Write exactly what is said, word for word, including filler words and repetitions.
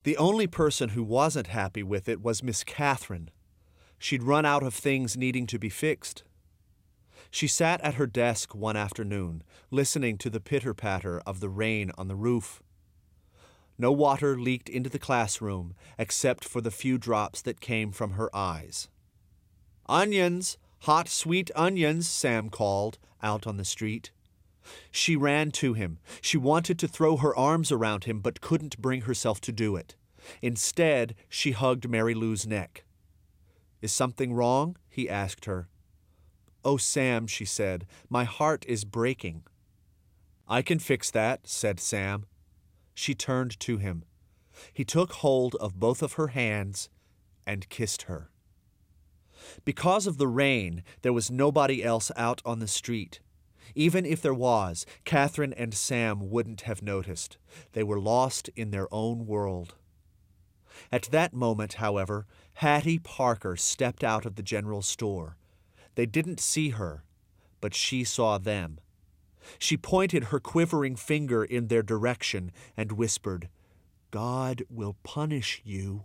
The only person who wasn't happy with it was Miss Catherine. She'd run out of things needing to be fixed. She sat at her desk one afternoon, listening to the pitter-patter of the rain on the roof. No water leaked into the classroom except for the few drops that came from her eyes. "Onions! Hot, sweet onions!" Sam called out on the street. She ran to him. She wanted to throw her arms around him but couldn't bring herself to do it. Instead, she hugged Mary Lou's neck. "Is something wrong?" he asked her. "Oh, Sam," she said, "my heart is breaking." "I can fix that," said Sam. She turned to him. He took hold of both of her hands and kissed her. Because of the rain, there was nobody else out on the street. Even if there was, Catherine and Sam wouldn't have noticed. They were lost in their own world. At that moment, however, Hattie Parker stepped out of the general store. They didn't see her, but she saw them. She pointed her quivering finger in their direction and whispered, "God will punish you."